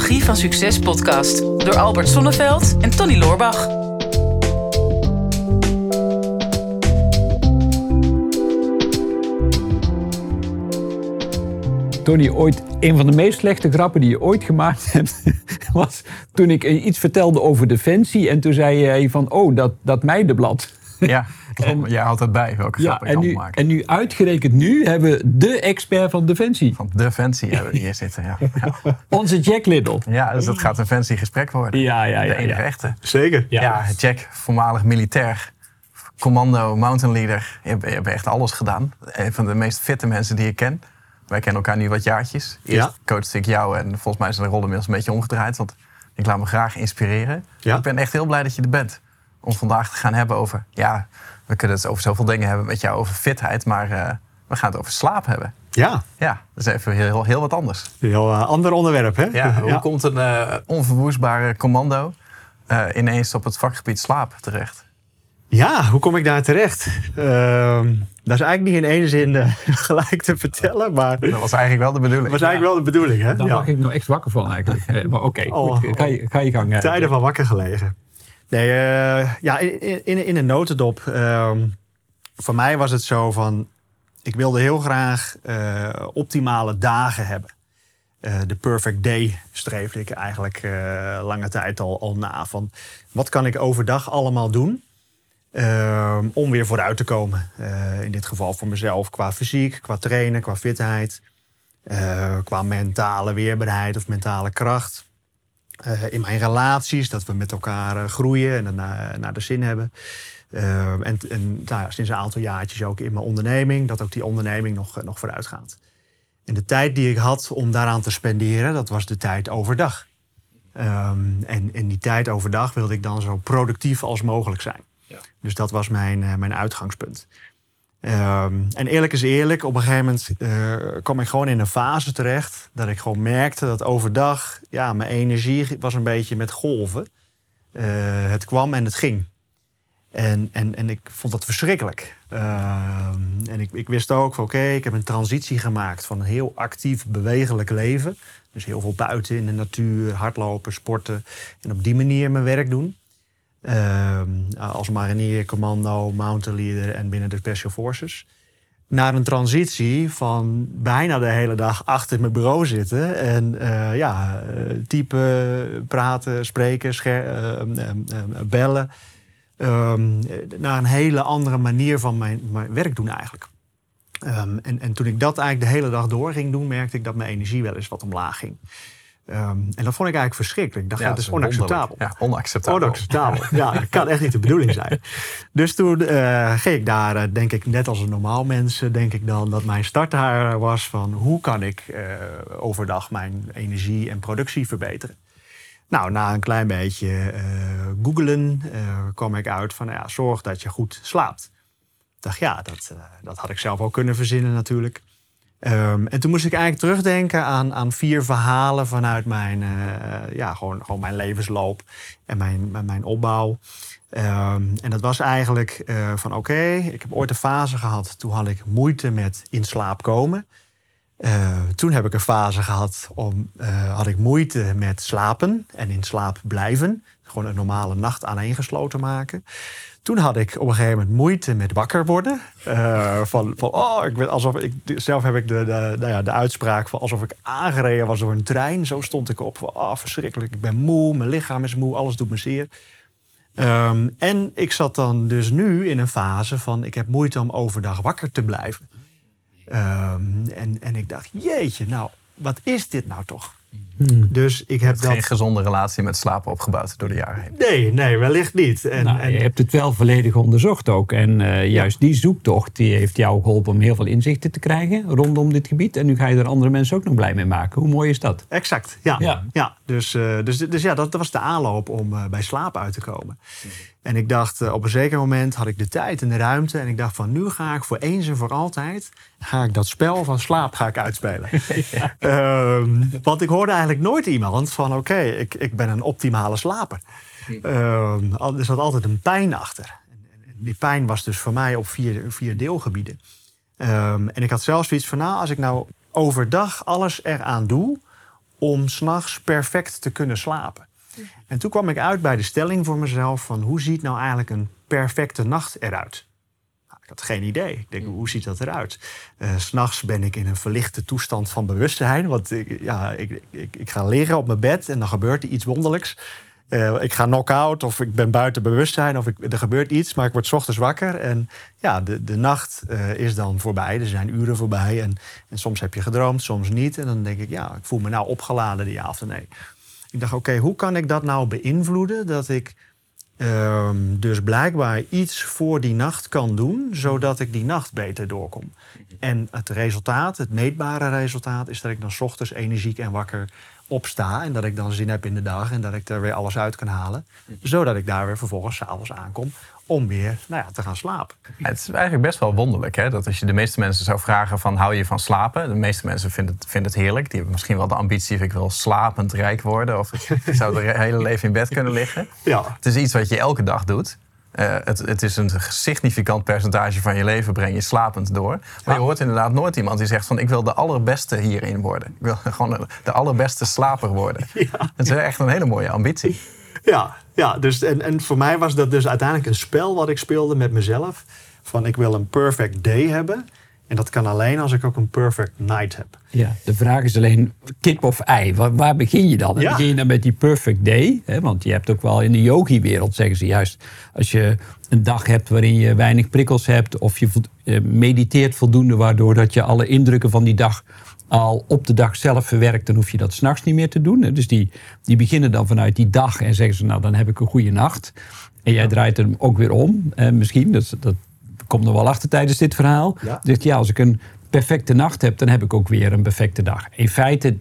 Psychologie van Succes podcast door Albert Sonneveld en Tony Loorbach. Tony, ooit een van de meest slechte grappen die je ooit gemaakt hebt, was toen ik iets vertelde over Defensie. En toen zei hij van, dat meidenblad. Ja, jij houdt het bij welke grappen ik kan maken. En nu uitgerekend nu hebben we de expert van Defensie. Van Defensie hebben we hier zitten, ja. Onze Jack Little. Ja, dus dat gaat een fancy gesprek worden. Ja. De enige echte. Zeker. Ja, Jack, voormalig militair, commando, mountain leader. Je hebt echt alles gedaan. Een van de meest fitte mensen die ik ken. Wij kennen elkaar nu wat jaartjes. Eerst coachte ik jou en volgens mij zijn de rollen inmiddels een beetje omgedraaid. Want ik laat me graag inspireren. Ja. Ik ben echt heel blij dat je er bent. Om vandaag te gaan hebben over... Ja, we kunnen het over zoveel dingen hebben met jou over fitheid. Maar we gaan het over slaap hebben. Ja. Ja, dat is even heel wat anders. Een heel ander onderwerp, hè? Ja, hoe komt een onverwoestbare commando ineens op het vakgebied slaap terecht? Ja, hoe kom ik daar terecht? Dat is eigenlijk niet in één zin gelijk te vertellen, maar... Dat was eigenlijk wel de bedoeling. Dat was eigenlijk wel de bedoeling, hè? Daar mag ik nou echt wakker van eigenlijk. Maar oké, goed. Ga je gang. Tijden van wakker gelegen. Nee, in een notendop. Voor mij was het zo van... Ik wilde heel graag optimale dagen hebben. De perfect day streefde ik eigenlijk lange tijd al na. Van, wat kan ik overdag allemaal doen... om weer vooruit te komen. In dit geval voor mezelf qua fysiek, qua trainen, qua fitheid. Qua mentale weerbaarheid of mentale kracht. In mijn relaties, dat we met elkaar groeien en naar de zin hebben. Sinds een aantal jaartjes ook in mijn onderneming. Dat ook die onderneming nog vooruit gaat. En de tijd die ik had om daaraan te spenderen, dat was de tijd overdag. En in die tijd overdag wilde ik dan zo productief als mogelijk zijn. Ja. Dus dat was mijn uitgangspunt. En eerlijk is eerlijk, op een gegeven moment kwam ik gewoon in een fase terecht... dat ik gewoon merkte dat overdag, mijn energie was een beetje met golven. Het kwam en het ging. En ik vond dat verschrikkelijk. En ik wist ook van ik heb een transitie gemaakt van een heel actief, bewegelijk leven. Dus heel veel buiten in de natuur, hardlopen, sporten. En op die manier mijn werk doen. Als marinier, commando, mountain leader en binnen de Special Forces. Naar een transitie van bijna de hele dag achter mijn bureau zitten. En typen, praten, spreken, bellen. Naar een hele andere manier van mijn werk doen eigenlijk. En toen ik dat eigenlijk de hele dag door ging doen... merkte ik dat mijn energie wel eens wat omlaag ging. En dat vond ik eigenlijk verschrikkelijk. Ik dacht, dat is onacceptabel. Ja, onacceptabel. Ja, dat kan echt niet de bedoeling zijn. Dus toen ging ik daar, denk ik, net als een normaal mens... denk ik dan dat mijn start daar was van... hoe kan ik overdag mijn energie en productie verbeteren? Nou, na een klein beetje googlen kwam ik uit van... zorg dat je goed slaapt. Ik dacht, dat had ik zelf ook kunnen verzinnen natuurlijk... En toen moest ik eigenlijk terugdenken aan 4 verhalen vanuit mijn, gewoon mijn levensloop en mijn opbouw. En dat was eigenlijk van ik heb ooit een fase gehad, toen had ik moeite met in slaap komen. Toen heb ik een fase gehad, had ik moeite met slapen en in slaap blijven. Gewoon een normale nacht aaneengesloten maken. Toen had ik op een gegeven moment moeite met wakker worden. Zelf heb ik de uitspraak van alsof ik aangereden was door een trein. Zo stond ik op. Verschrikkelijk, ik ben moe, mijn lichaam is moe, alles doet me zeer. En ik zat dan dus nu in een fase van... ik heb moeite om overdag wakker te blijven. En ik dacht, jeetje, nou, wat is dit nou toch? Dus ik heb geen gezonde relatie met slapen opgebouwd door de jaren heen. Nee, wellicht niet. Je hebt het wel volledig onderzocht ook. En juist die zoektocht die heeft jou geholpen om heel veel inzichten te krijgen rondom dit gebied. En nu ga je er andere mensen ook nog blij mee maken. Hoe mooi is dat? Exact, ja. Dus dat was de aanloop om bij slaap uit te komen. En ik dacht, op een zeker moment had ik de tijd en de ruimte. En ik dacht van, nu ga ik voor eens en voor altijd... ga ik dat spel van slaap uitspelen. Want ik hoorde eigenlijk nooit iemand van... ik ben een optimale slaper. Er zat altijd een pijn achter. En die pijn was dus voor mij op 4 deelgebieden. En ik had zelfs zoiets van... als ik nou overdag alles eraan doe... om 's nachts perfect te kunnen slapen. En toen kwam ik uit bij de stelling voor mezelf van hoe ziet nou eigenlijk een perfecte nacht eruit? Nou, ik had geen idee. Ik denk, hoe ziet dat eruit? 's Nachts ben ik in een verlichte toestand van bewustzijn. Want ik ga liggen op mijn bed en dan gebeurt er iets wonderlijks. Ik ga knock-out of ik ben buiten bewustzijn of er gebeurt iets, maar ik word 's ochtends wakker. En ja, de nacht is dan voorbij. Er zijn uren voorbij en soms heb je gedroomd, soms niet. En dan denk ik, ik voel me nou opgeladen, ja of nee. Ik dacht, oké, hoe kan ik dat nou beïnvloeden? Dat ik dus blijkbaar iets voor die nacht kan doen, zodat ik die nacht beter doorkom. En het resultaat, het meetbare resultaat, is dat ik dan 's ochtends energiek en wakker opsta. En dat ik dan zin heb in de dag en dat ik er weer alles uit kan halen. Zodat ik daar weer vervolgens 's avonds aankom om weer te gaan slapen. Het is eigenlijk best wel wonderlijk, hè? Dat als je de meeste mensen zou vragen van hou je van slapen? De meeste mensen vinden het heerlijk. Die hebben misschien wel de ambitie of ik wil slapend rijk worden. Of ik zou het hele leven in bed kunnen liggen. Ja. Het is iets wat je elke dag doet. Het is een significant percentage van je leven breng je slapend door. Maar je hoort inderdaad nooit iemand die zegt van ik wil de allerbeste hierin worden. Ik wil gewoon de allerbeste slaper worden. Ja. Het is echt een hele mooie ambitie. Ja, dus en voor mij was dat dus uiteindelijk een spel wat ik speelde met mezelf. Van ik wil een perfect day hebben. En dat kan alleen als ik ook een perfect night heb. Ja, de vraag is alleen kip of ei. Waar begin je dan? Ja. Begin je dan met die perfect day? Hè? Want je hebt ook wel in de yogi-wereld, zeggen ze juist, als je een dag hebt waarin je weinig prikkels hebt of je mediteert voldoende, waardoor dat je alle indrukken van die dag al op de dag zelf verwerkt, dan hoef je dat 's nachts niet meer te doen. Dus die beginnen dan vanuit die dag en zeggen ze, nou dan heb ik een goede nacht. En jij draait hem ook weer om, misschien. Dat komt nog wel achter tijdens dit verhaal. Ja. Dus als ik een perfecte nacht heb, dan heb ik ook weer een perfecte dag. In feite,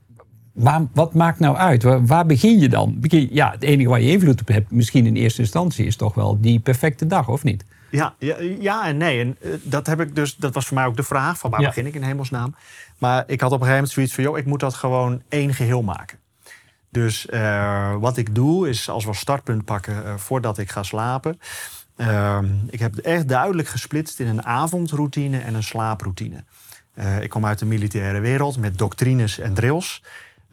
wat maakt nou uit? Waar begin je dan? Het enige waar je invloed op hebt, misschien in eerste instantie, is toch wel die perfecte dag, of niet? Ja en nee. En dat heb ik dus. Dat was voor mij ook de vraag van waar begin ik in hemelsnaam. Maar ik had op een gegeven moment zoiets van, ik moet dat gewoon één geheel maken. Dus wat ik doe is, als we als startpunt pakken voordat ik ga slapen. Ik heb het echt duidelijk gesplitst in een avondroutine en een slaaproutine. Ik kom uit de militaire wereld met doctrines en drills.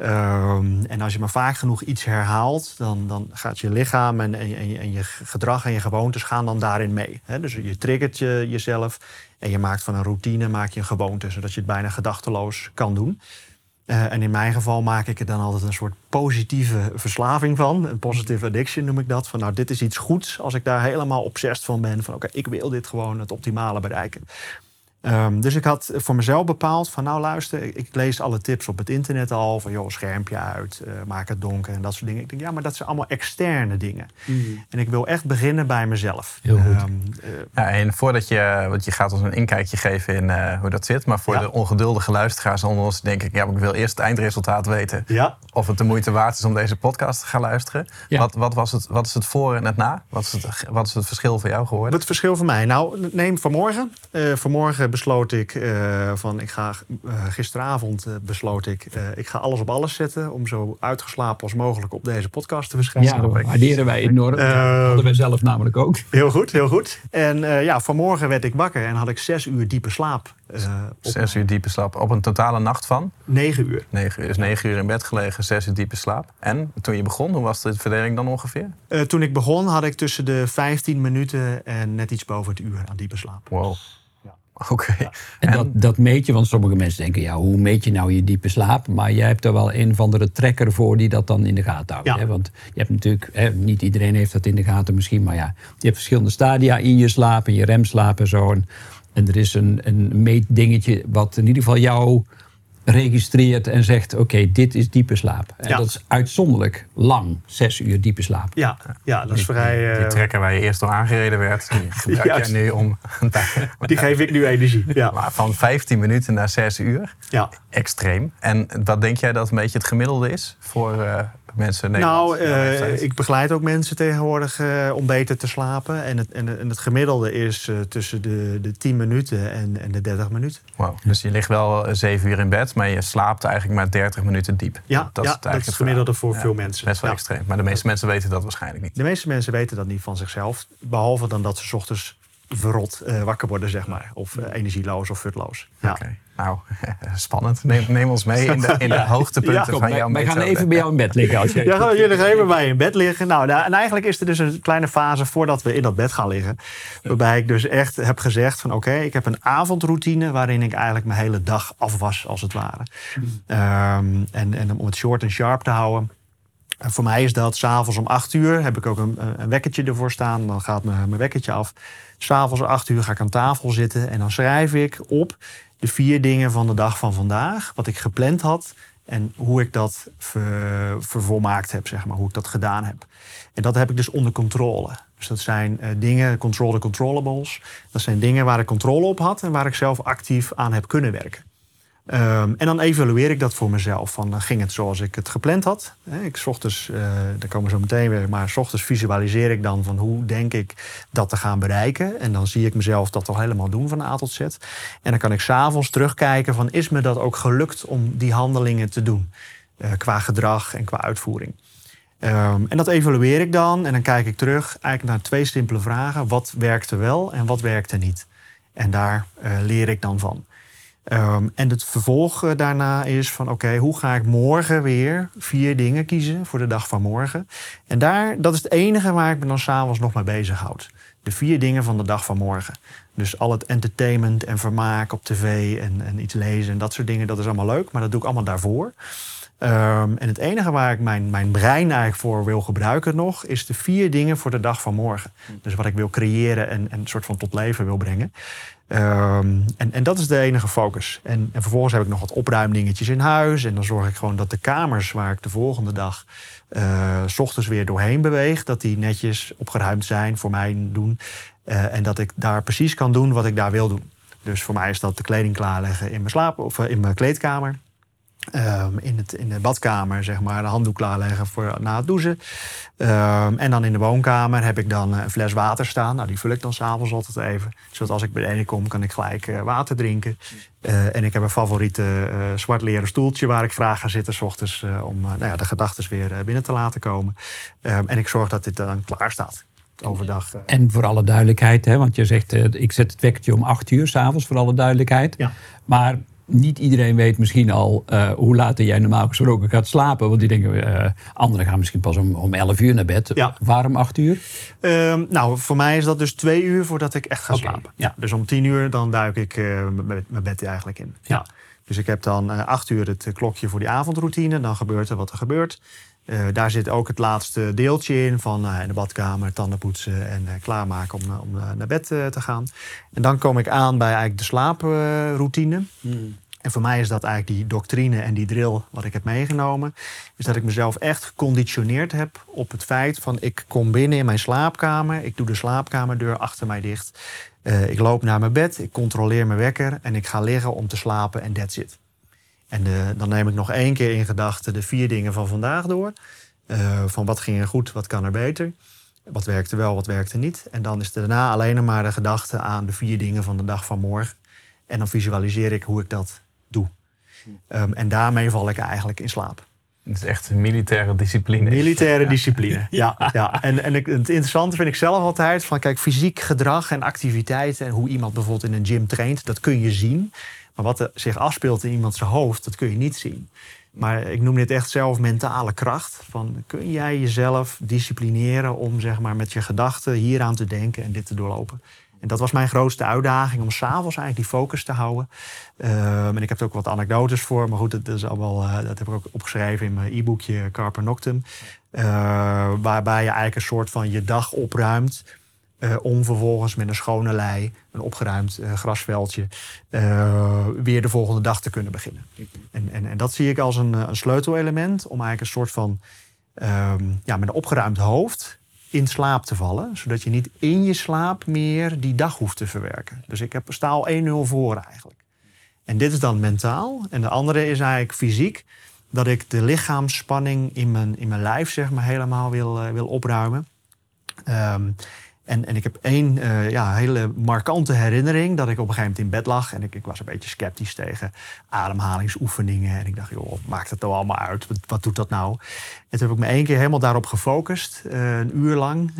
En als je maar vaak genoeg iets herhaalt, dan gaat je lichaam en je gedrag en je gewoontes gaan dan daarin mee. Dus je triggert jezelf en je maakt van een routine een gewoonte, zodat je het bijna gedachteloos kan doen. En in mijn geval maak ik er dan altijd een soort positieve verslaving van. Een positive addiction noem ik dat. Van nou, dit is iets goeds als ik daar helemaal obsessed van ben. Van oké, ik wil dit gewoon het optimale bereiken. Dus ik had voor mezelf bepaald van nou luister, ik lees alle tips op het internet al. Van schermpje uit, maak het donker en dat soort dingen. Ik denk maar dat zijn allemaal externe dingen. En ik wil echt beginnen bij mezelf. Heel goed. En voordat want je gaat ons een inkijkje geven in hoe dat zit. Maar voor de ongeduldige luisteraars onder ons denk ik, ik wil eerst het eindresultaat weten. Ja. Of het de moeite waard is om deze podcast te gaan luisteren. Ja. Wat is het voor en het na? Wat is het verschil voor jou geworden? Het verschil voor mij? Nou, neem vanmorgen. Vanmorgen besloot ik gisteravond besloot ik ga alles op alles zetten om zo uitgeslapen als mogelijk op deze podcast te verschijnen. Ja, dat waarderen wij enorm. Dat hadden wij zelf namelijk ook. Heel goed. En vanmorgen werd ik wakker en had ik 6 uur diepe slaap. 6 uur diepe slaap. Op een totale nacht van? 9 uur. 9 uur. Dus 9 uur in bed gelegen, 6 uur diepe slaap. En toen je begon, hoe was de verdeling dan ongeveer? Toen ik begon had ik tussen de 15 minuten en net iets boven het uur aan diepe slaap. Wow. Oké. Ja. En dat meet je, want sommige mensen denken, hoe meet je nou je diepe slaap? Maar jij hebt er wel een of andere tracker voor die dat dan in de gaten houdt. Ja. Hè? Want je hebt natuurlijk, niet iedereen heeft dat in de gaten misschien, maar je hebt verschillende stadia in je slaap, in je remslaap en zo. En er is een meetdingetje wat in ieder geval jou registreert en zegt, oké, dit is diepe slaap. En dat is uitzonderlijk lang, 6 uur diepe slaap. Ja, dat is vrij... Die trekker waar je eerst door aangereden werd, die gebruik jij nu om... Die geef ik nu energie. Ja. Maar van 15 minuten naar 6 uur, extreem. En wat denk jij dat een beetje het gemiddelde is voor mensen? Ik begeleid ook mensen tegenwoordig om beter te slapen. En het gemiddelde is tussen de 10 minuten en de 30 minuten. Wow. Dus je ligt wel 7 uur in bed, maar je slaapt eigenlijk maar 30 minuten diep. Dat is het gemiddelde voor veel mensen. Best wel extreem. Maar de meeste mensen weten dat waarschijnlijk niet. De meeste mensen weten dat niet van zichzelf. Behalve dan dat ze 's ochtends verrot wakker worden, zeg maar. Of energieloos of futloos. Ja. Okay. Nou, spannend. Neem ons mee in de hoogtepunten van jouw methode. We gaan even bij jou in bed liggen. Als gaan jullie nog even bij je in bed liggen. Nou, en eigenlijk is er dus een kleine fase voordat we in dat bed gaan liggen. Waarbij ik dus echt heb gezegd van oké, ik heb een avondroutine waarin ik eigenlijk mijn hele dag afwas, als het ware. En om het short en sharp te houden. En voor mij is dat 's avonds om 8 uur heb ik ook een wekkertje ervoor staan. Dan gaat mijn wekkertje af. 's avonds om 8 uur ga ik aan tafel zitten. En dan schrijf ik op de 4 dingen van de dag van vandaag. Wat ik gepland had. En hoe ik dat vervolmaakt heb, zeg maar. Hoe ik dat gedaan heb. En dat heb ik dus onder controle. Dus dat zijn dingen, control the controllables. Dat zijn dingen waar ik controle op had. En waar ik zelf actief aan heb kunnen werken. En dan evalueer ik dat voor mezelf. Van, ging het zoals ik het gepland had? Ik 's ochtends, daar komen we zo meteen weer, maar 's ochtends visualiseer ik dan van hoe denk ik dat te gaan bereiken. En dan zie ik mezelf dat toch helemaal doen van A tot Z. En dan kan ik 's avonds terugkijken van is me dat ook gelukt om die handelingen te doen? Qua gedrag en qua uitvoering. En dat evalueer ik dan en dan kijk ik terug eigenlijk naar 2 simpele vragen. Wat werkte wel en wat werkte niet? En daar leer ik dan van. En het vervolg daarna is van oké, hoe ga ik morgen weer 4 dingen kiezen voor de dag van morgen. En dat is het enige waar ik me dan 's avonds nog mee bezighoud. De 4 dingen van de dag van morgen. Dus al het entertainment en vermaak op tv en iets lezen en dat soort dingen, dat is allemaal leuk. Maar dat doe ik allemaal daarvoor. En het enige waar ik mijn brein eigenlijk voor wil gebruiken nog, is de 4 dingen voor de dag van morgen. Dus wat ik wil creëren en een soort van tot leven wil brengen. En dat is de enige focus. En vervolgens heb ik nog wat opruimdingetjes in huis. En dan zorg ik gewoon dat de kamers waar ik de volgende dag 's ochtends weer doorheen beweeg, dat die netjes opgeruimd zijn voor mij doen. En dat ik daar precies kan doen wat ik daar wil doen. Dus voor mij is dat de kleding klaarleggen in mijn in mijn kleedkamer. In de badkamer, zeg maar, de handdoek klaarleggen voor na het douchen. En dan in de woonkamer heb ik dan een fles water staan. Nou, die vul ik dan 's avonds altijd even. Zodat als ik beneden kom, kan ik gelijk water drinken. En ik heb een favoriete zwart leren stoeltje waar ik graag ga zitten 's ochtends om de gedachten weer binnen te laten komen. En ik zorg dat dit dan klaar staat. Overdag. En voor alle duidelijkheid, hè, want je zegt ik zet het wekkertje om 8 uur 's avonds, voor alle duidelijkheid. Ja. Maar niet iedereen weet misschien al hoe laat jij normaal gesproken gaat slapen. Want die denken, anderen gaan misschien pas om 11 uur naar bed. Ja. Waarom 8 uur? Nou, voor mij is dat dus 2 uur voordat ik echt ga Oké. slapen. Ja. Dus om 10 uur dan duik ik mijn bed eigenlijk in. Ja. Dus ik heb dan 8 uur het klokje voor die avondroutine. Dan gebeurt er wat er gebeurt. Daar zit ook het laatste deeltje in van in de badkamer, tanden poetsen en klaarmaken om naar bed te gaan. En dan kom ik aan bij eigenlijk de slaaproutine. En voor mij is dat eigenlijk die doctrine en die drill wat ik heb meegenomen. Is dat ik mezelf echt geconditioneerd heb op het feit van ik kom binnen in mijn slaapkamer. Ik doe de slaapkamerdeur achter mij dicht. Ik loop naar mijn bed, ik controleer mijn wekker en ik ga liggen om te slapen en that's it. En dan neem ik nog 1 keer in gedachten de 4 dingen van vandaag door. Van wat ging er goed, wat kan er beter. Wat werkte wel, wat werkte niet. En dan is daarna alleen nog maar de gedachte aan de 4 dingen van de dag van morgen. En dan visualiseer ik hoe ik dat doe. En daarmee val ik eigenlijk in slaap. Het is echt een militaire discipline. Militaire discipline, ja. En het interessante vind ik zelf altijd van kijk, fysiek gedrag en activiteiten en hoe iemand bijvoorbeeld in een gym traint, dat kun je zien. Maar wat er zich afspeelt in iemands hoofd, dat kun je niet zien. Maar ik noem dit echt zelf mentale kracht. Van, kun jij jezelf disciplineren om zeg maar, met je gedachten hieraan te denken en dit te doorlopen? En dat was mijn grootste uitdaging, om 's avonds eigenlijk die focus te houden. En ik heb er ook wat anekdotes voor. Maar goed, dat heb ik ook opgeschreven in mijn e-boekje Carpe Noctem. Waarbij je eigenlijk een soort van je dag opruimt. Om vervolgens met een schone lei, een opgeruimd grasveldje, weer de volgende dag te kunnen beginnen. En dat zie ik als een sleutelelement om eigenlijk een soort van met een opgeruimd hoofd in slaap te vallen. Zodat je niet in je slaap meer die dag hoeft te verwerken. Dus ik sta al 1-0 voor eigenlijk. En dit is dan mentaal. En de andere is eigenlijk fysiek. Dat ik de lichaamsspanning in mijn lijf zeg maar, helemaal wil opruimen. En ik heb één hele markante herinnering dat ik op een gegeven moment in bed lag. En ik was een beetje sceptisch tegen ademhalingsoefeningen. En ik dacht, joh, maakt het nou allemaal uit? Wat doet dat nou? En toen heb ik me 1 keer helemaal daarop gefocust. 1 uur lang.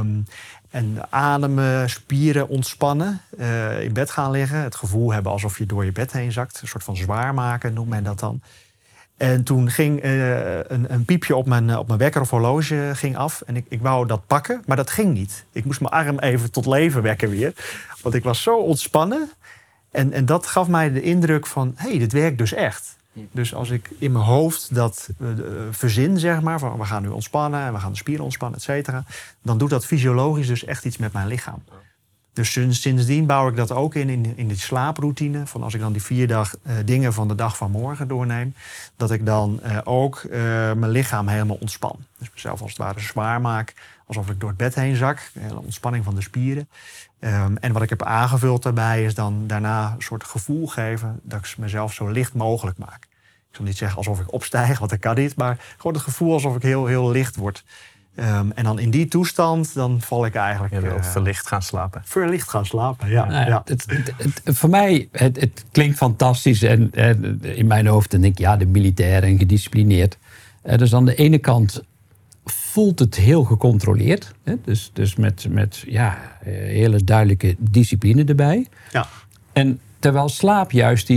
En ademen, spieren ontspannen. In bed gaan liggen. Het gevoel hebben alsof je door je bed heen zakt. Een soort van zwaar maken noemt men dat dan. En toen ging een piepje op mijn wekker of horloge ging af. En ik wou dat pakken, maar dat ging niet. Ik moest mijn arm even tot leven wekken weer. Want ik was zo ontspannen. En dat gaf mij de indruk van, hé, dit werkt dus echt. Dus als ik in mijn hoofd dat verzin, zeg maar, van we gaan nu ontspannen en we gaan de spieren ontspannen, et cetera, dan doet dat fysiologisch dus echt iets met mijn lichaam. Dus sindsdien bouw ik dat ook in die slaaproutine. Van als ik dan die 4 dingen van de dag van morgen doorneem, dat ik dan ook mijn lichaam helemaal ontspan. Dus mezelf als het ware zwaar maak, alsof ik door het bed heen zak. Een hele ontspanning van de spieren. En wat ik heb aangevuld daarbij is dan daarna een soort gevoel geven dat ik mezelf zo licht mogelijk maak. Ik zal niet zeggen alsof ik opstijg, want dat kan niet. Maar gewoon het gevoel alsof ik heel, heel licht word. En dan in die toestand, dan val ik eigenlijk... Je wilt verlicht gaan slapen. Verlicht gaan slapen, ja. Nou ja, voor mij, het klinkt fantastisch. En in mijn hoofd denk ik, ja, de militair en gedisciplineerd. Dus aan de ene kant voelt het heel gecontroleerd. Hè? Dus met hele duidelijke discipline erbij. Ja. En terwijl slaap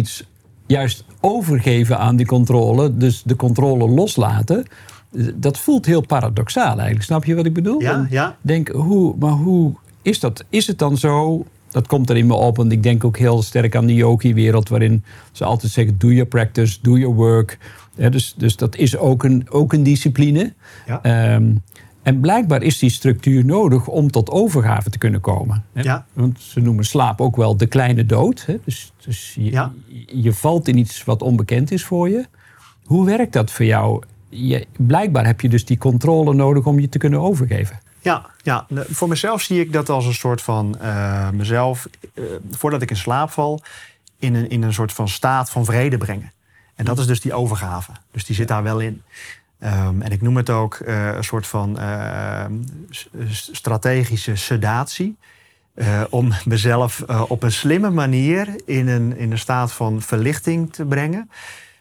juist overgeven aan die controle, dus de controle loslaten, dat voelt heel paradoxaal eigenlijk. Snap je wat ik bedoel? Ja. Denk, hoe is dat? Is het dan zo? Dat komt er in me op. Want ik denk ook heel sterk aan de yogi-wereld, waarin ze altijd zeggen, do your practice, do your work. Ja, dus dat is ook een discipline. Ja. En blijkbaar is die structuur nodig om tot overgave te kunnen komen. Hè? Ja. Want ze noemen slaap ook wel de kleine dood. Hè? Dus je valt in iets wat onbekend is voor je. Hoe werkt dat voor jou? Blijkbaar heb je dus die controle nodig om je te kunnen overgeven. Ja, voor mezelf zie ik dat als een soort van mezelf, voordat ik in slaap val, in een soort van staat van vrede brengen. En dat is dus die overgave. Dus die zit daar wel in. En ik noem het ook een soort van strategische sedatie. Om mezelf op een slimme manier in een staat van verlichting te brengen.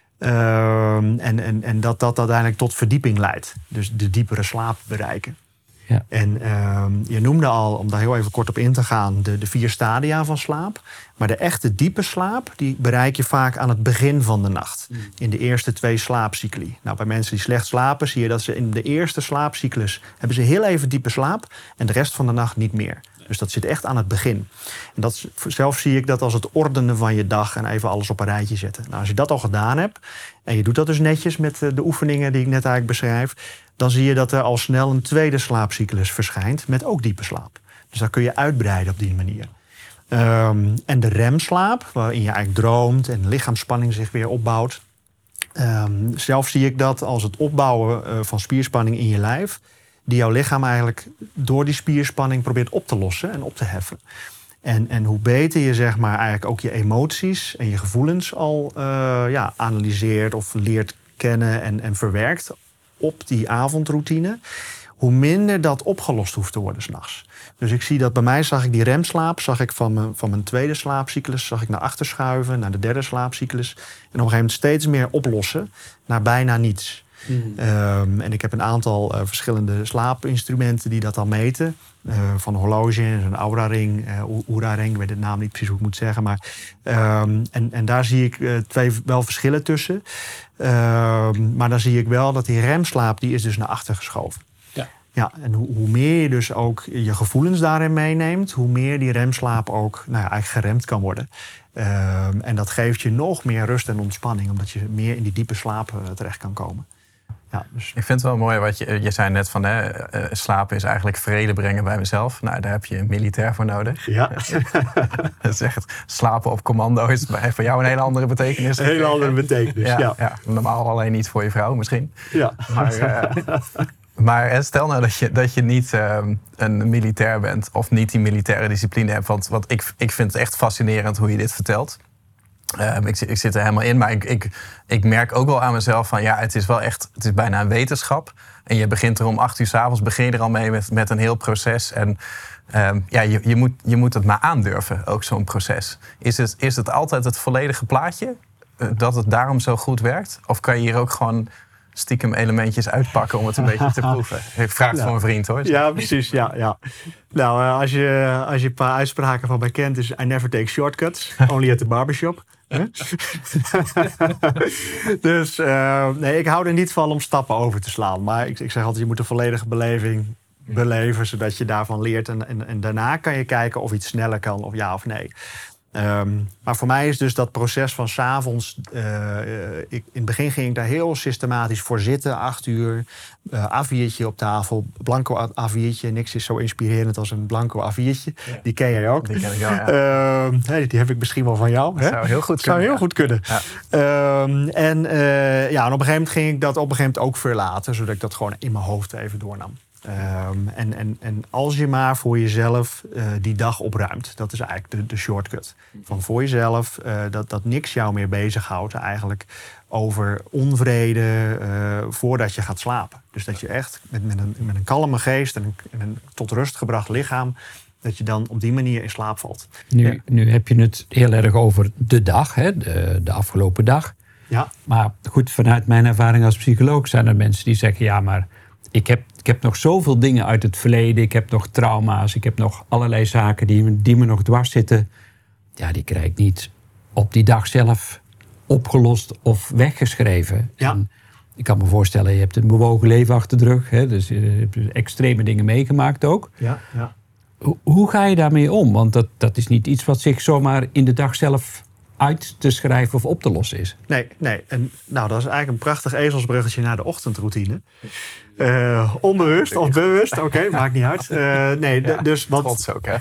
En dat uiteindelijk tot verdieping leidt. Dus de diepere slaap bereiken. Ja. En je noemde al, om daar heel even kort op in te gaan, de 4 stadia van slaap. Maar de echte diepe slaap, die bereik je vaak aan het begin van de nacht. In de eerste 2 slaapcycli. Nou, bij mensen die slecht slapen zie je dat ze in de eerste slaapcyclus hebben ze heel even diepe slaap en de rest van de nacht niet meer. Dus dat zit echt aan het begin. En zelf zie ik dat als het ordenen van je dag en even alles op een rijtje zetten. Nou, als je dat al gedaan hebt en je doet dat dus netjes met de oefeningen die ik net eigenlijk beschrijf, dan zie je dat er al snel een tweede slaapcyclus verschijnt met ook diepe slaap. Dus dat kun je uitbreiden op die manier. En de remslaap, waarin je eigenlijk droomt en lichaamsspanning zich weer opbouwt. Zelf zie ik dat als het opbouwen van spierspanning in je lijf, die jouw lichaam eigenlijk door die spierspanning probeert op te lossen en op te heffen. En hoe beter je zeg maar eigenlijk ook je emoties en je gevoelens al analyseert of leert kennen en verwerkt op die avondroutine, hoe minder dat opgelost hoeft te worden 's nachts. Dus ik zie dat bij mij zag ik die remslaap, zag ik van mijn tweede slaapcyclus, zag ik naar achter schuiven, naar de derde slaapcyclus. En op een gegeven moment steeds meer oplossen naar bijna niets. En ik heb een aantal verschillende slaapinstrumenten die dat dan meten. Van een horloge, een aura-ring, Oura-ring, ik weet de naam niet precies hoe ik moet zeggen. Maar, en daar zie ik 2 wel verschillen tussen. Maar dan zie ik wel dat die remslaap, die is dus naar achter geschoven. Ja, en hoe meer je dus ook je gevoelens daarin meeneemt, hoe meer die remslaap ook eigenlijk geremd kan worden. En dat geeft je nog meer rust en ontspanning, omdat je meer in die diepe slaap terecht kan komen. Ja, dus. Ik vind het wel mooi wat je zei net van slapen is eigenlijk vrede brengen bij mezelf. Nou, daar heb je een militair voor nodig. Ja. Dat is echt slapen op commando is voor jou een hele andere betekenis. Een hele andere betekenis, ja. Normaal alleen niet voor je vrouw misschien. Ja. Maar stel nou dat je niet een militair bent of niet die militaire discipline hebt. Want ik vind het echt fascinerend hoe je dit vertelt. Ik zit er helemaal in, maar ik merk ook wel aan mezelf van het is wel echt, het is bijna een wetenschap. En je begint er om 8 uur 's avonds, begin je er al mee met een heel proces. En je moet het maar aandurven, ook zo'n proces. Is het altijd het volledige plaatje? Dat het daarom zo goed werkt? Of kan je hier ook gewoon stiekem elementjes uitpakken om het een beetje te proeven? Ik vraag het voor een vriend, hoor. Ja, precies. Ja. Nou, als je een paar uitspraken van mij kent, is I never take shortcuts, only at the barbershop. Dus ik hou er niet van om stappen over te slaan. Maar ik zeg altijd, je moet een volledige beleving beleven, zodat je daarvan leert. En daarna kan je kijken of iets sneller kan, of ja of nee. Maar voor mij is dus dat proces van 's avonds. In het begin ging ik daar heel systematisch voor zitten, 8 uur. A4'tje op tafel, blanco A4'tje. Niks is zo inspirerend als een blanco A4'tje. Ja. Die ken jij ook. Die ken ik wel, ja. Die heb ik misschien wel van jou. Dat zou heel goed kunnen. Ja. En op een gegeven moment ging ik dat ook verlaten, zodat ik dat gewoon in mijn hoofd even doornam. En als je maar voor jezelf die dag opruimt, dat is eigenlijk de shortcut. Van voor jezelf, dat niks jou meer bezighoudt eigenlijk over onvrede voordat je gaat slapen. Dus dat je echt met een kalme geest en een tot rust gebracht lichaam, dat je dan op die manier in slaap valt. Nu heb je het heel erg over de dag, hè? De afgelopen dag. Ja. Maar goed, vanuit mijn ervaring als psycholoog zijn er mensen die zeggen, ja, maar ik heb nog zoveel dingen uit het verleden. Ik heb nog trauma's. Ik heb nog allerlei zaken die me nog dwars zitten. Ja, die krijg ik niet op die dag zelf opgelost of weggeschreven. Ja. En ik kan me voorstellen, je hebt een bewogen leven achter de rug. Hè? Dus je hebt extreme dingen meegemaakt ook. Ja. Hoe ga je daarmee om? Want dat is niet iets wat zich zomaar in de dag zelf uit te schrijven of op te lossen is. Nee. En dat is eigenlijk een prachtig ezelsbruggetje naar de ochtendroutine. Onbewust of bewust, oké, maakt niet uit. Dus wat... Trots ook, hè?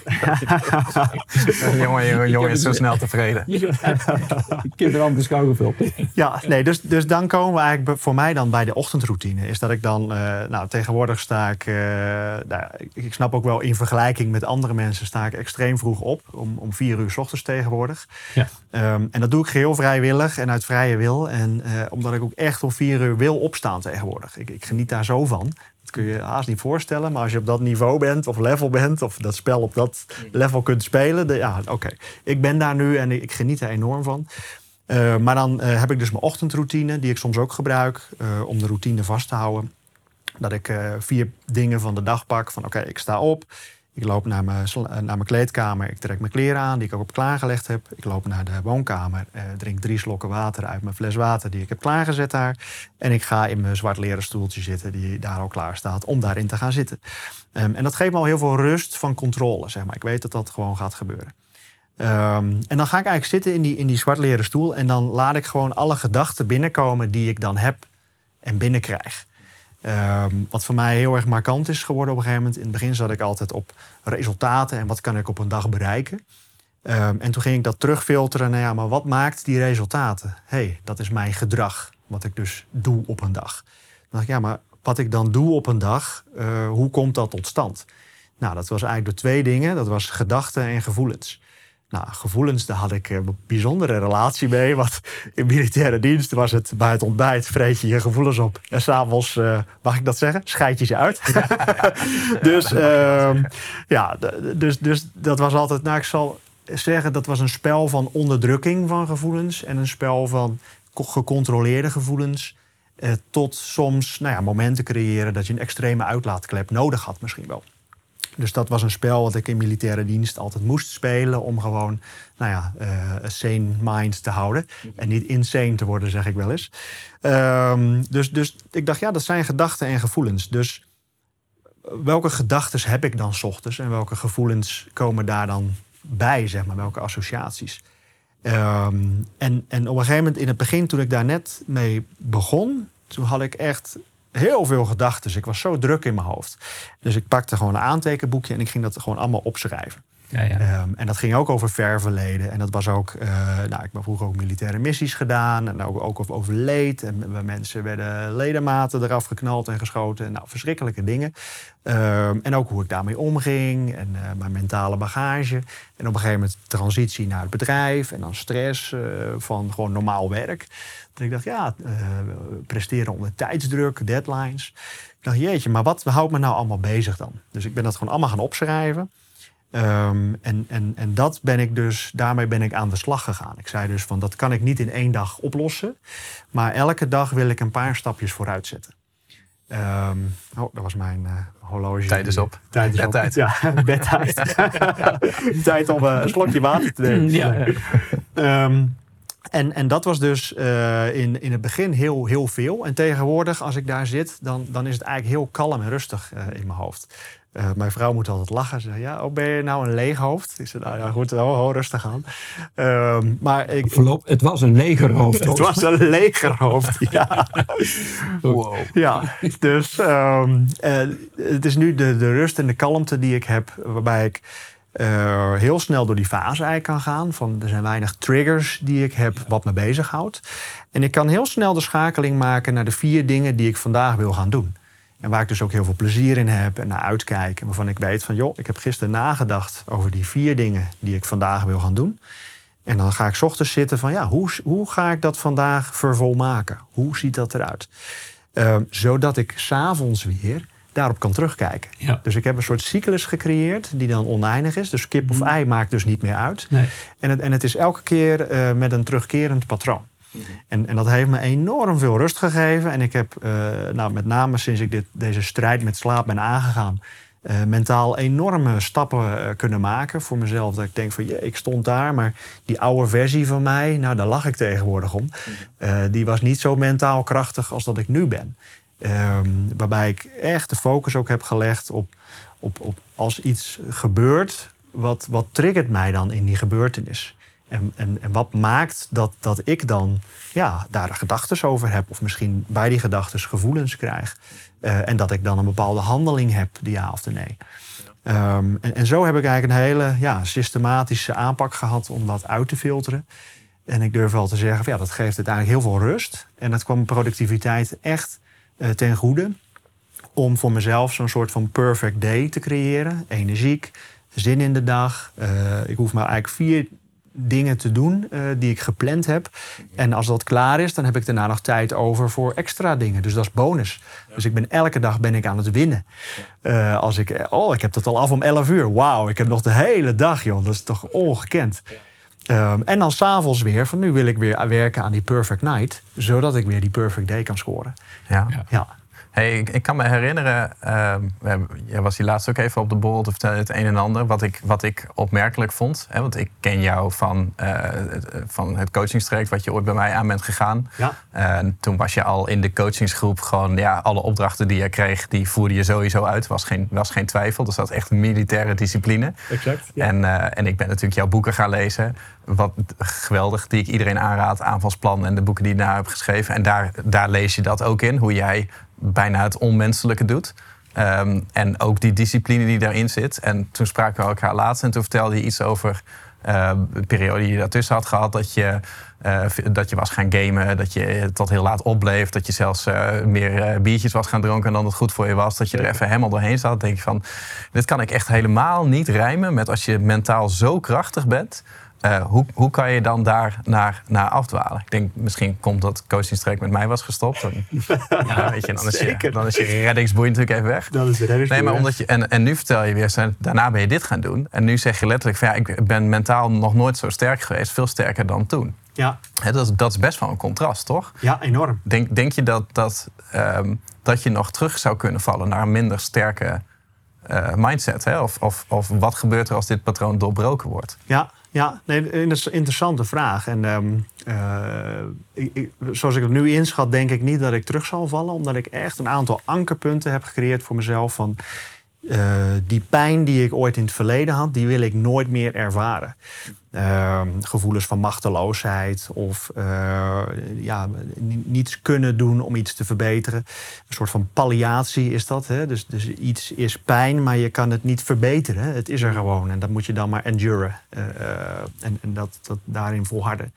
jongen is zo snel tevreden. Kinderen anders gauw gevuld. Ja, nee, dus dan komen we eigenlijk voor mij dan bij de ochtendroutine. Is dat ik dan, tegenwoordig sta ik... ik snap ook wel, in vergelijking met andere mensen sta ik extreem vroeg op. Om 4 uur 's ochtends tegenwoordig. Ja. En dat doe ik geheel vrijwillig en uit vrije wil. En omdat ik ook echt om 4 uur wil opstaan tegenwoordig. Ik geniet daar zo van. Dat kun je haast niet voorstellen. Maar als je op dat niveau bent of level bent, of dat spel op dat level kunt spelen. Ik ben daar nu en ik geniet er enorm van. Maar dan heb ik dus mijn ochtendroutine, die ik soms ook gebruik om de routine vast te houden. Dat ik 4 dingen van de dag pak. Van ik sta op. Ik loop naar mijn kleedkamer. Ik trek mijn kleren aan die ik ook op klaargelegd heb. Ik loop naar de woonkamer. Drink 3 slokken water uit mijn fles water die ik heb klaargezet daar. En ik ga in mijn zwart leren stoeltje zitten die daar al klaar staat om daarin te gaan zitten. En dat geeft me al heel veel rust van controle, zeg maar. Ik weet dat dat gewoon gaat gebeuren. En dan ga ik eigenlijk zitten in die zwart leren stoel. En dan laat ik gewoon alle gedachten binnenkomen die ik dan heb en binnenkrijg. Wat voor mij heel erg markant is geworden op een gegeven moment. In het begin zat ik altijd op resultaten en wat kan ik op een dag bereiken. En toen ging ik dat terugfilteren. Maar wat maakt die resultaten? Dat is mijn gedrag, wat ik dus doe op een dag. Dan dacht ik, maar wat ik dan doe op een dag, hoe komt dat tot stand? Nou, dat was eigenlijk door 2 dingen. Dat was gedachten en gevoelens. Nou, gevoelens, daar had ik een bijzondere relatie mee. Want in militaire dienst was het bij het ontbijt vreet je je gevoelens op. En s'avonds, mag ik dat zeggen, scheid je ze uit. Dus dat was altijd, ik zal zeggen, dat was een spel van onderdrukking van gevoelens. En een spel van gecontroleerde gevoelens. Tot soms momenten creëren dat je een extreme uitlaatklep nodig had misschien wel. Dus dat was een spel wat ik in militaire dienst altijd moest spelen om gewoon, een sane mind te houden. En niet insane te worden, zeg ik wel eens. Dus ik dacht, dat zijn gedachten en gevoelens. Dus welke gedachten heb ik dan 's ochtends en welke gevoelens komen daar dan bij, zeg maar, welke associaties? En op een gegeven moment in het begin, toen ik daar net mee begon, toen had ik echt heel veel gedachten. Ik was zo druk in mijn hoofd. Dus ik pakte gewoon een aantekenboekje en ik ging dat gewoon allemaal opschrijven. Ja, ja. En dat ging ook over ver verleden. En dat was ook... ik heb vroeger ook militaire missies gedaan. En ook over leed. En bij mensen werden ledematen eraf geknald en geschoten. Nou, verschrikkelijke dingen. En ook hoe ik daarmee omging. En mijn mentale bagage. En op een gegeven moment transitie naar het bedrijf. En dan stress van gewoon normaal werk. Dat ik dacht, presteren onder tijdsdruk, deadlines. Ik dacht, jeetje, maar wat houdt me nou allemaal bezig dan? Dus ik ben dat gewoon allemaal gaan opschrijven. En dat ben ik dus, daarmee ben ik aan de slag gegaan. Ik zei dus van, dat kan ik niet in 1 dag oplossen. Maar elke dag wil ik een paar stapjes vooruit zetten. Dat was mijn horloge. Tijd is op. Bedtijd. Ja, bedtijd. Tijd om een slokje water te nemen. Ja. En dat was dus in het begin heel veel. En tegenwoordig, als ik daar zit, dan is het eigenlijk heel kalm en rustig in mijn hoofd. Mijn vrouw moet altijd lachen. Ze zegt, ben je nou een leeg hoofd? Ik zei, nou ja, goed, rustig aan. Het was een legerhoofd. Het was een legerhoofd, ja. Wow. Ja, dus het is nu de rust en de kalmte die ik heb, waarbij ik heel snel door die fase eigenlijk kan gaan. Er zijn weinig triggers die ik heb wat me bezighoudt. En ik kan heel snel de schakeling maken naar de 4 dingen die ik vandaag wil gaan doen. En waar ik dus ook heel veel plezier in heb en naar uitkijk. En waarvan ik weet van, ik heb gisteren nagedacht over die 4 dingen die ik vandaag wil gaan doen. En dan ga ik 's ochtends zitten van, hoe ga ik dat vandaag vervolmaken? Hoe ziet dat eruit? Zodat ik 's avonds weer daarop kan terugkijken. Ja. Dus ik heb een soort cyclus gecreëerd die dan oneindig is. Dus kip of ei maakt dus niet meer uit. Nee. En het is elke keer met een terugkerend patroon. En dat heeft me enorm veel rust gegeven. En ik heb met name sinds ik deze strijd met slaap ben aangegaan, mentaal enorme stappen kunnen maken voor mezelf. Dat ik denk van, ik stond daar, maar die oude versie van mij, daar lach ik tegenwoordig om. Die was niet zo mentaal krachtig als dat ik nu ben. Waarbij ik echt de focus ook heb gelegd op als iets gebeurt, wat triggert mij dan in die gebeurtenis? En wat maakt dat ik dan daar gedachten over heb, of misschien bij die gedachten gevoelens krijg. En dat ik dan een bepaalde handeling heb, de ja of de nee. En zo heb ik eigenlijk een hele systematische aanpak gehad om dat uit te filteren. En ik durf wel te zeggen, dat geeft uiteindelijk heel veel rust. En dat kwam productiviteit echt ten goede. Om voor mezelf zo'n soort van perfect day te creëren. Energiek, zin in de dag. Ik hoef maar eigenlijk 4 dingen te doen die ik gepland heb. En als dat klaar is, dan heb ik daarna nog tijd over voor extra dingen. Dus dat is bonus. Ja. Dus elke dag ben ik aan het winnen. Als ik heb dat al af om 11 uur. Wauw, ik heb nog de hele dag, joh. Dat is toch ongekend. Ja. En dan 's avonds weer, van nu wil ik weer werken aan die perfect night. Zodat ik weer die perfect day kan scoren. Ja. Hey, ik kan me herinneren, jij was hier laatst ook even op de borrel te vertellen het een en ander. Wat ik opmerkelijk vond. Hè, want ik ken jou van het coachingstraject wat je ooit bij mij aan bent gegaan. Ja. Toen was je al in de coachingsgroep gewoon, alle opdrachten die je kreeg, die voerde je sowieso uit. Was geen twijfel. Dus dat is echt een militaire discipline. Exact. Ja. En ik ben natuurlijk jouw boeken gaan lezen. Wat geweldig, die ik iedereen aanraad. Aanvalsplan en de boeken die ik daar heb geschreven. En daar lees je dat ook in, hoe jij bijna het onmenselijke doet. En ook die discipline die daarin zit. En toen spraken we elkaar laatst en toen vertelde je iets over de periode die je daartussen had gehad. Dat je was gaan gamen, dat je tot heel laat opbleef. Dat je zelfs meer biertjes was gaan drinken dan het goed voor je was. Dat je er even helemaal doorheen zat. Dan denk je van, dit kan ik echt helemaal niet rijmen met als je mentaal zo krachtig bent. Hoe kan je dan daar naar afdwalen? Ik denk, misschien komt dat coachingstraject met mij was gestopt. Dan is je reddingsboei natuurlijk even weg. Dat is de reddingsboei. Nee, maar omdat en nu vertel je weer, daarna ben je dit gaan doen. En nu zeg je letterlijk van, ik ben mentaal nog nooit zo sterk geweest. Veel sterker dan toen. Ja. Dat is best wel een contrast, toch? Ja, enorm. Denk je dat je nog terug zou kunnen vallen naar een minder sterke mindset? Hè? Of wat gebeurt er als dit patroon doorbroken wordt? Ja, nee, dat is een interessante vraag. En zoals ik het nu inschat, denk ik niet dat ik terug zal vallen. Omdat ik echt een aantal ankerpunten heb gecreëerd voor mezelf. Van, Die pijn die ik ooit in het verleden had, die wil ik nooit meer ervaren. Gevoelens van machteloosheid of niets kunnen doen om iets te verbeteren. Een soort van palliatie is dat. Hè? Dus iets is pijn, maar je kan het niet verbeteren. Het is er gewoon en dat moet je dan maar enduren. En dat daarin volharden.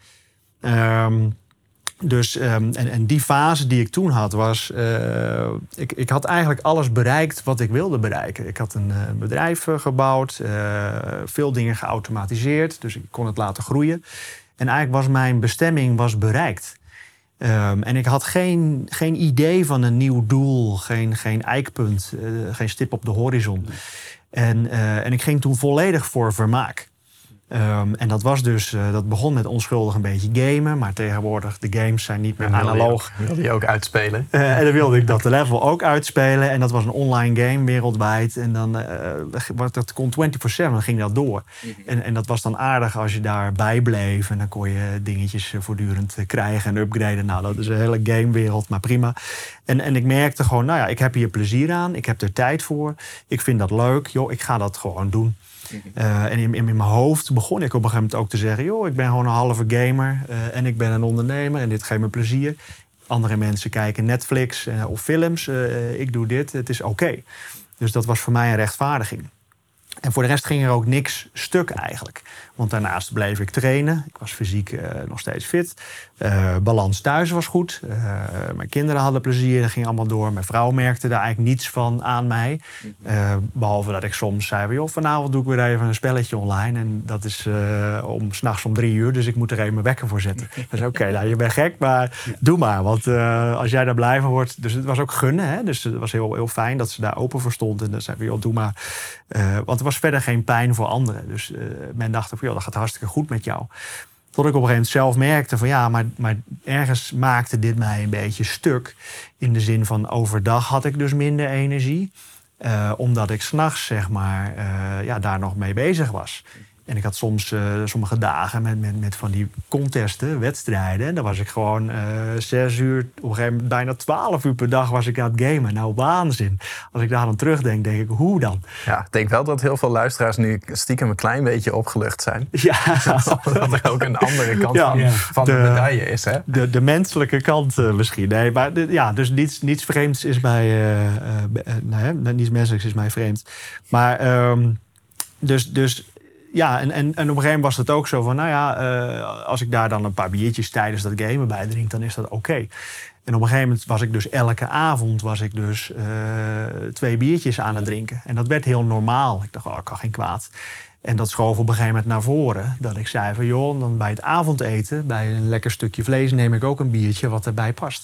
En die fase die ik toen had was... Ik had eigenlijk alles bereikt wat ik wilde bereiken. Ik had een bedrijf gebouwd, veel dingen geautomatiseerd. Dus ik kon het laten groeien. En eigenlijk was mijn bestemming bereikt. En ik had geen idee van een nieuw doel, geen eikpunt, geen stip op de horizon. En ik ging toen volledig voor vermaak. En dat was dus, dat begon met onschuldig een beetje gamen, maar tegenwoordig de games zijn niet meer analoog. Wilde je ook uitspelen? En dan wilde ik dat level ook uitspelen. En dat was een online game wereldwijd. En dan dat kon 24/7, dan ging dat door. En dat was dan aardig als je daarbij bleef. En dan kon je dingetjes voortdurend krijgen en upgraden. Nou, dat is een hele gamewereld, maar prima. En ik merkte gewoon, ik heb hier plezier aan. Ik heb er tijd voor. Ik vind dat leuk. Joh, ik ga dat gewoon doen. En in mijn hoofd begon ik op een gegeven moment ook te zeggen... joh, ik ben gewoon een halve gamer en ik ben een ondernemer en dit geeft me plezier. Andere mensen kijken Netflix of films. Ik doe dit, het is oké. Dus dat was voor mij een rechtvaardiging. En voor de rest ging er ook niks stuk eigenlijk. Want daarnaast bleef ik trainen. Ik was fysiek nog steeds fit. Balans thuis was goed. Mijn kinderen hadden plezier, dat ging allemaal door. Mijn vrouw merkte daar eigenlijk niets van aan mij. Behalve dat ik soms zei... joh, vanavond doe ik weer even een spelletje online. En dat is 's nachts om 3 uur. Dus ik moet er even mijn wekker voor zetten. Dus oké, je bent gek, maar doe maar. Want als jij daar blij van wordt... Dus het was ook gunnen. Hè? Dus het was heel, heel fijn dat ze daar open voor stond. En dan zei we, joh, doe maar. Want er was verder geen pijn voor anderen. Dus men dacht, joh, dat gaat hartstikke goed met jou. Tot ik op een gegeven moment zelf merkte van maar ergens maakte dit mij een beetje stuk. In de zin van overdag had ik dus minder energie. Omdat ik 's nachts zeg maar daar nog mee bezig was. En ik had soms sommige dagen met van die contesten, wedstrijden. En dan was ik gewoon 6 uur, op een gegeven moment bijna 12 uur per dag was ik aan het gamen. Nou, waanzin. Als ik daar dan terugdenk, denk ik, hoe dan? Ja, ik denk wel dat heel veel luisteraars nu stiekem een klein beetje opgelucht zijn. Ja. Dat er ook een andere kant van de medaille is, hè? De menselijke kant misschien. Nee, maar dus niets vreemds is mij... niets menselijks is mij vreemd. Maar dus ja, en op een gegeven moment was het ook zo van... als ik daar dan een paar biertjes tijdens dat gamen bij drink... dan is dat oké. En op een gegeven moment was ik dus elke avond... was ik 2 biertjes aan het drinken. En dat werd heel normaal. Ik dacht, ik kan geen kwaad. En dat schoof op een gegeven moment naar voren. Dat ik zei van, joh, dan bij het avondeten... bij een lekker stukje vlees neem ik ook een biertje wat erbij past.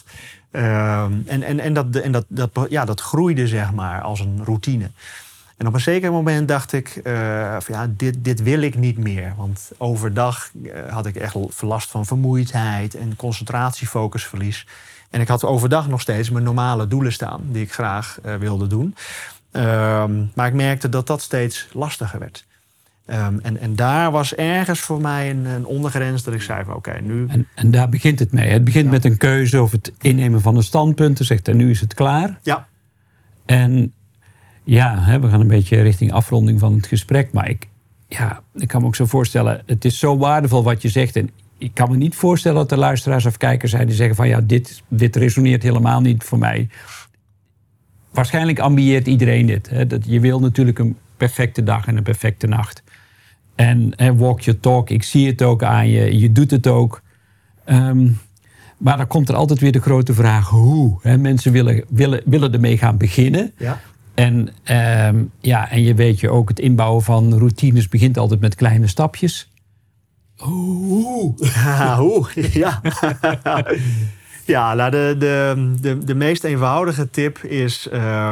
Dat groeide zeg maar als een routine. En op een zeker moment dacht ik, dit wil ik niet meer. Want overdag had ik echt last van vermoeidheid en concentratiefocusverlies. En ik had overdag nog steeds mijn normale doelen staan, die ik graag wilde doen. Maar ik merkte dat dat steeds lastiger werd. En daar was ergens voor mij een ondergrens dat ik zei van oké, nu... En daar begint het mee. Het begint met een keuze of het innemen van een standpunt. Dan zegt en nu is het klaar. Ja. En ja, we gaan een beetje richting afronding van het gesprek. Maar ik kan me ook zo voorstellen, het is zo waardevol wat je zegt. En ik kan me niet voorstellen dat er luisteraars of kijkers zijn die zeggen van dit resoneert helemaal niet voor mij. Waarschijnlijk ambieert iedereen dit. Hè? Dat je wil natuurlijk een perfecte dag en een perfecte nacht. En walk your talk, ik zie het ook aan je, je doet het ook. Maar dan komt er altijd weer de grote vraag hoe. Hè? Mensen willen ermee gaan beginnen. Ja. En je weet je ook, het inbouwen van routines begint altijd met kleine stapjes. Hoe? Ja. Ja, nou de meest eenvoudige tip is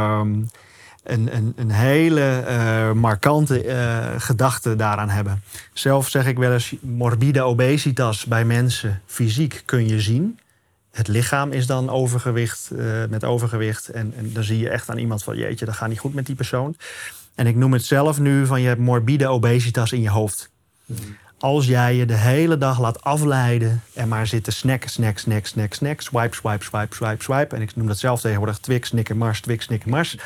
een hele markante gedachte daaraan hebben. Zelf zeg ik wel eens, morbide obesitas bij mensen fysiek kun je zien. Het lichaam is dan met overgewicht. En dan zie je echt aan iemand van jeetje, dat gaat niet goed met die persoon. En ik noem het zelf nu van je hebt morbide obesitas in je hoofd. als jij je de hele dag laat afleiden en maar zit te snacken, swipe. En ik noem dat zelf tegenwoordig Twix, Snickers, Twix, Snickers.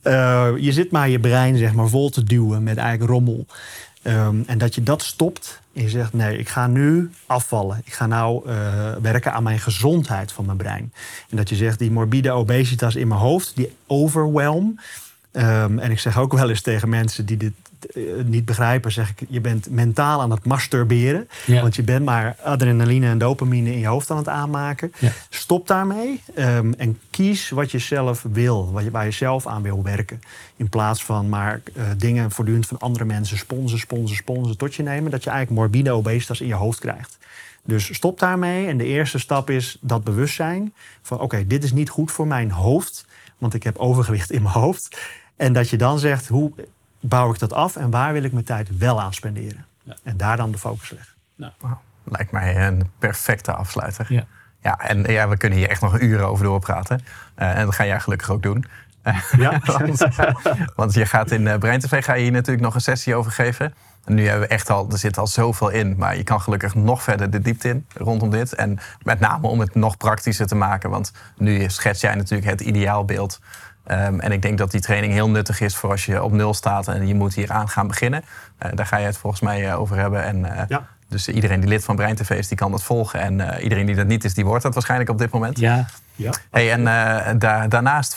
Je zit maar je brein zeg maar vol te duwen met eigenlijk rommel. En dat je dat stopt en je zegt, nee, ik ga nu afvallen. Ik ga nou werken aan mijn gezondheid van mijn brein. En dat je zegt, die morbide obesitas in mijn hoofd, die overwhelm. En ik zeg ook wel eens tegen mensen die dit niet begrijpen, zeg ik, je bent mentaal aan het masturberen. Ja. Want je bent maar adrenaline en dopamine in je hoofd aan het aanmaken. Ja. Stop daarmee en kies wat je zelf wil. Waar je zelf aan wil werken. In plaats van maar dingen voortdurend van andere mensen sponsen tot je nemen. Dat je eigenlijk morbide obesitas in je hoofd krijgt. Dus stop daarmee. En de eerste stap is dat bewustzijn. Van oké, dit is niet goed voor mijn hoofd. Want ik heb overgewicht in mijn hoofd. En dat je dan zegt, hoe bouw ik dat af en waar wil ik mijn tijd wel aan spenderen? Ja. En daar dan de focus leggen. Nou. Wow. Lijkt mij een perfecte afsluiter. Ja. Ja, en we kunnen hier echt nog uren over doorpraten. En dat ga jij gelukkig ook doen. Ja. want je gaat in Brein TV ga je hier natuurlijk nog een sessie over geven. En nu hebben we echt er zit al zoveel in. Maar je kan gelukkig nog verder de diepte in rondom dit. En met name om het nog praktischer te maken. Want nu schets jij natuurlijk het ideaalbeeld. En ik denk dat die training heel nuttig is voor als je op 0 staat en je moet hier aan gaan beginnen. Daar ga je het volgens mij over hebben. En, Dus iedereen die lid van Brein TV is, die kan dat volgen. En iedereen die dat niet is, die wordt dat waarschijnlijk op dit moment. Ja. Hey, en daarnaast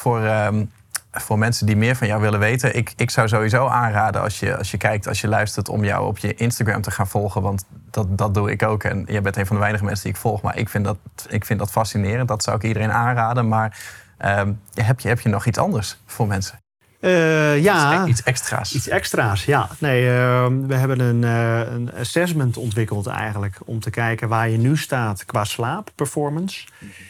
voor mensen die meer van jou willen weten. Ik zou sowieso aanraden als je kijkt, als je luistert, om jou op je Instagram te gaan volgen. Want dat doe ik ook. En jij bent een van de weinige mensen die ik volg. Maar ik vind dat fascinerend. Dat zou ik iedereen aanraden. Maar heb je nog iets anders voor mensen? Iets extra's. Iets extra's, ja. Nee, we hebben een assessment ontwikkeld eigenlijk. Om te kijken waar je nu staat qua slaapperformance.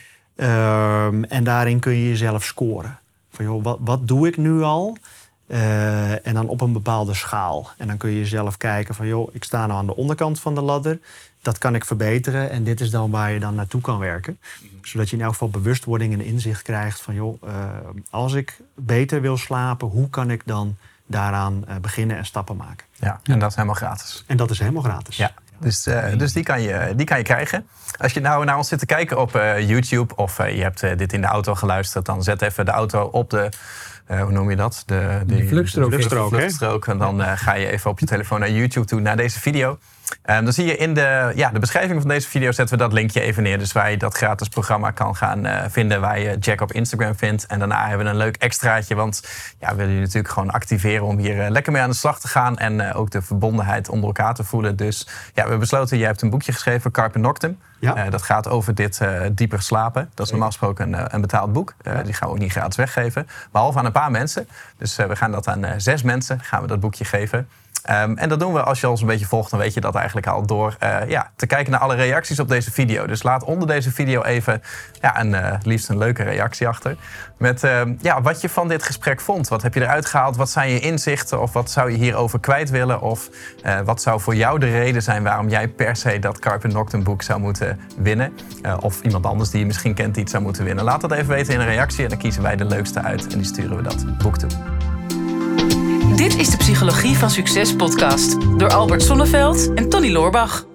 En daarin kun je jezelf scoren. Van, joh, wat doe ik nu al? En dan op een bepaalde schaal. En dan kun je zelf kijken van, joh, ik sta nou aan de onderkant van de ladder. Dat kan ik verbeteren en dit is dan waar je dan naartoe kan werken. Zodat je in elk geval bewustwording en inzicht krijgt van, joh, als ik beter wil slapen, hoe kan ik dan daaraan beginnen en stappen maken? Ja, en dat is helemaal gratis. En dat is helemaal gratis. Ja. Dus die kan je krijgen. Als je nou naar ons zit te kijken op YouTube of je hebt dit in de auto geluisterd, dan zet even de auto op de, hoe noem je dat? De vluchtstrook. En dan ga je even op je telefoon naar YouTube toe, naar deze video. Dan zie je in de beschrijving van deze video zetten we dat linkje even neer. Dus waar je dat gratis programma kan gaan vinden, waar je Jack op Instagram vindt. En daarna hebben we een leuk extraatje. Want we willen je natuurlijk gewoon activeren om hier lekker mee aan de slag te gaan. En ook de verbondenheid onder elkaar te voelen. Dus we hebben besloten, jij hebt een boekje geschreven, Carpe Noctem. Ja. Dat gaat over dit dieper slapen. Dat is normaal gesproken een betaald boek. Die gaan we ook niet gratis weggeven. Behalve aan een paar mensen. Dus we gaan dat aan 6 mensen gaan we dat boekje geven. En dat doen we als je ons een beetje volgt, dan weet je dat eigenlijk al door te kijken naar alle reacties op deze video. Dus laat onder deze video even liefst een leuke reactie achter. Met wat je van dit gesprek vond. Wat heb je eruit gehaald? Wat zijn je inzichten? Of wat zou je hierover kwijt willen? Of wat zou voor jou de reden zijn waarom jij per se dat Carpe Noctem boek zou moeten winnen? Of iemand anders die je misschien kent die het zou moeten winnen. Laat dat even weten in een reactie en dan kiezen wij de leukste uit. En die sturen we dat boek toe. Dit is de Psychologie van Succes podcast door Albert Sonneveld en Tony Loorbach.